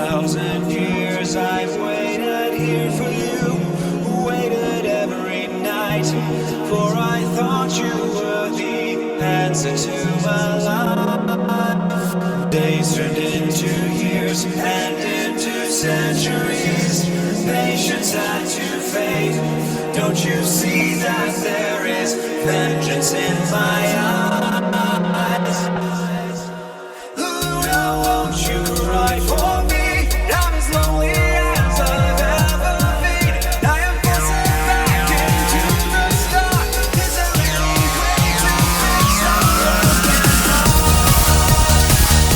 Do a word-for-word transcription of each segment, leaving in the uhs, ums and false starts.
thousand years I've waited here for you, waited every night, for I thought you were the answer to my life. Days turned into years and into centuries, patience had to fade. Don't you see that there is vengeance in my eyes? Luna, won't you cry for me? I'm as lonely as I've ever been. I am forcing back into the start. Is there any way to fix our broken heart?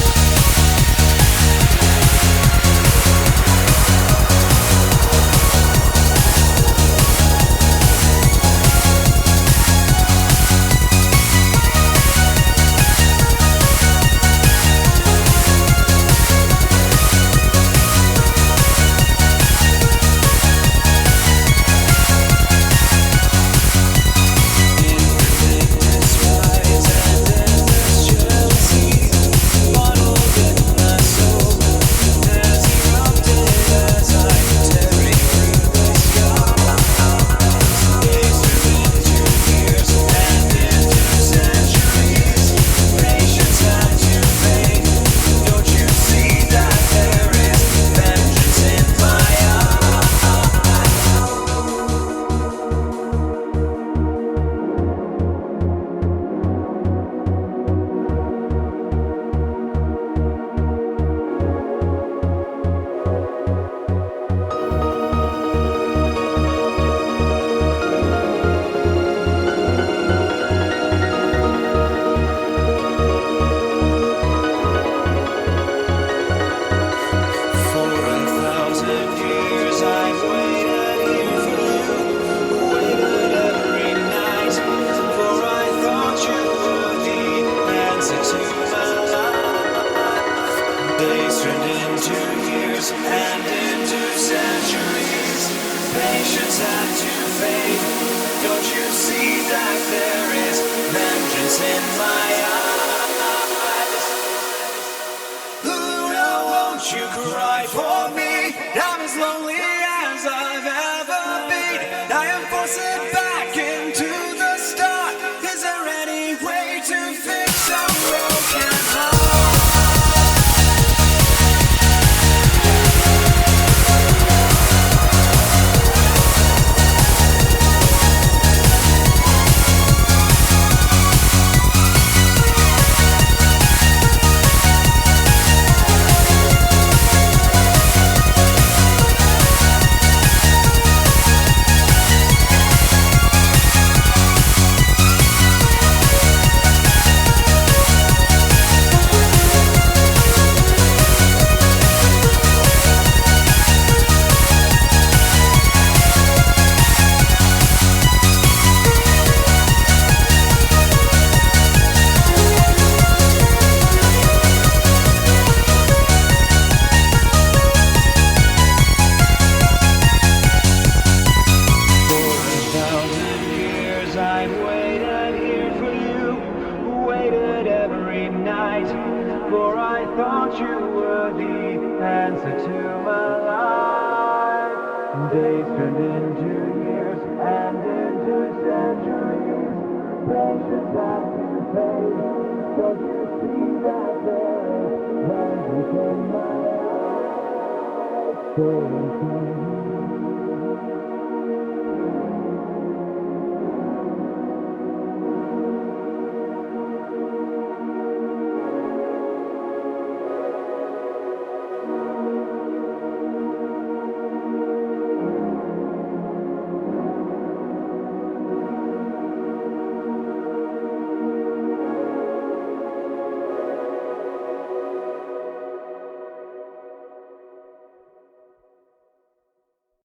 Days turned into years and into centuries. Patience had to fade. Don't you see that there is vengeance in my eyes? Luna, won't you cry for me? I'm as lonely as I've ever been. I am forcing back into the start. Is there any way to fix a broken heart? For I thought you were the answer to my life. Days turned into years and into centuries. Patience had to fade. Don't you see that there is vengeance in my eyes?